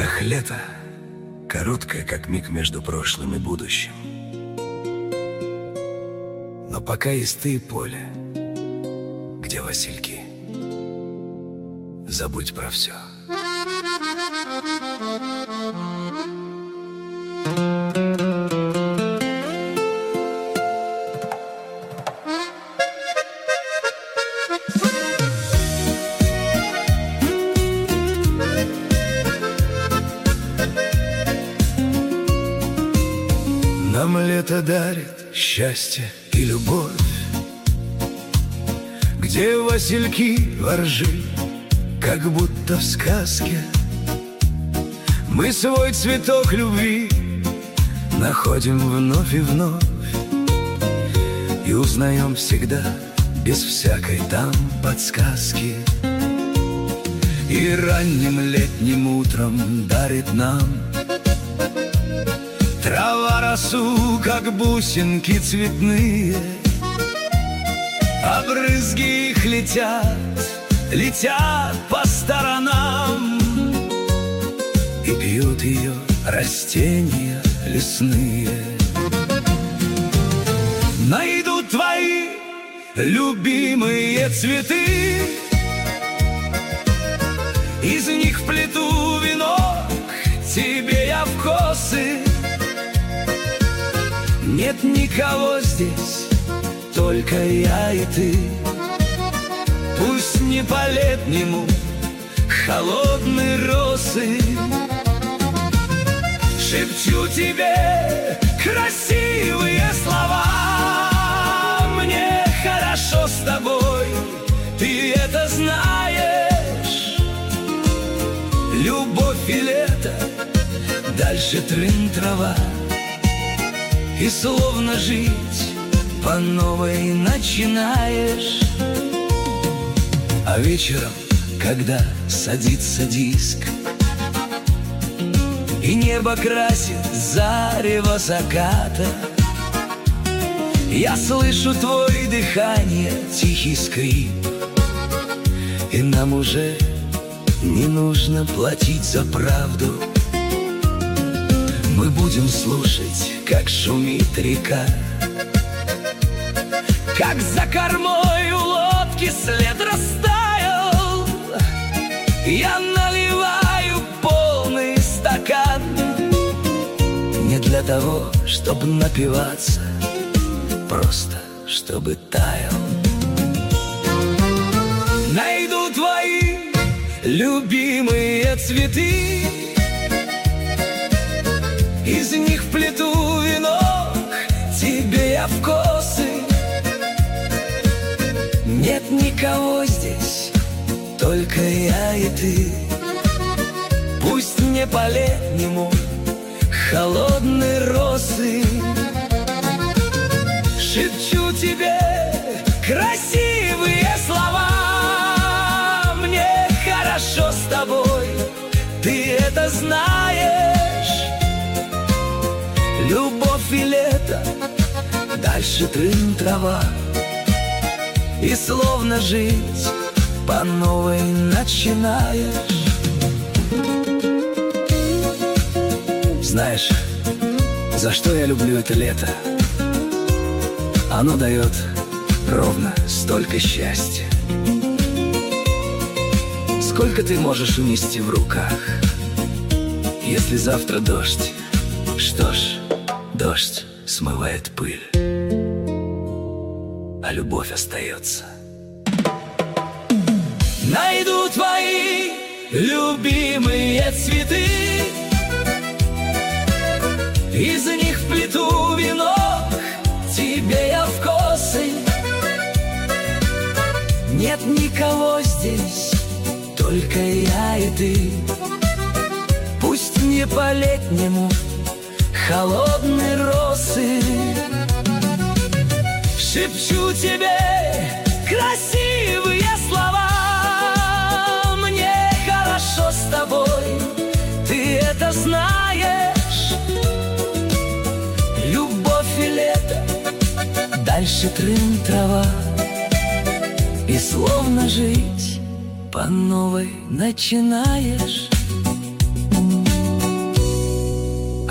Эх, лето, короткое, как миг между прошлым и будущим. Но пока есть ты и поле, где васильки, забудь про все. Нам лето дарит счастье и любовь, где васильки воржи, как будто в сказке. Мы свой цветок любви находим вновь и вновь, и узнаем всегда, без всякой там подсказки. И ранним летним утром дарит нам трава росу, как бусинки цветные, а брызги их летят, летят по сторонам, и пьют ее растения лесные. Найду твои любимые цветы, из них вплету венок тебе я в косы. Нет никого здесь, только я и ты. Пусть не по-летнему холодные росы. Шепчу тебе красивые слова. Мне хорошо с тобой, ты это знаешь. Любовь и лето, дальше трын трава. И словно жить по новой начинаешь. А вечером, когда садится диск, и небо красит зарево заката, я слышу твое дыхание, тихий скрип, и нам уже не нужно платить за правду. Мы будем слушать, как шумит река, как за кормой у лодки след растаял. Я наливаю полный стакан, не для того, чтобы напиваться, просто чтобы таял. Найду твои любимые цветы, из них вплету венок тебе я в косы. Нет никого здесь, только я и ты. Пусть не по-летнему холодные росы. Шепчу тебе красивые слова. Мне хорошо с тобой, ты это знаешь. Любовь и лето, дальше трын трава. И словно жить по новой начинаешь. Знаешь, за что я люблю это лето? Оно дает ровно столько счастья, сколько ты можешь унести в руках. Если завтра дождь, что ж, дождь смывает пыль, а любовь остается. Найду твои любимые цветы, из них вплету венок тебе я в косы. Нет никого здесь, только я и ты. Пусть не по-летнему холодные росы. Шепчу тебе красивые слова. Мне хорошо с тобой, ты это знаешь. Любовь и лето, дальше трын трава. И словно жить по новой начинаешь.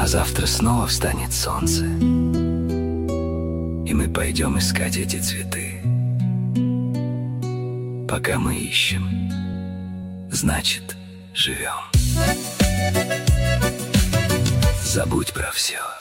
завтра снова встанет солнце, и мы пойдем искать эти цветы. Пока мы ищем, значит, живем. Забудь про все.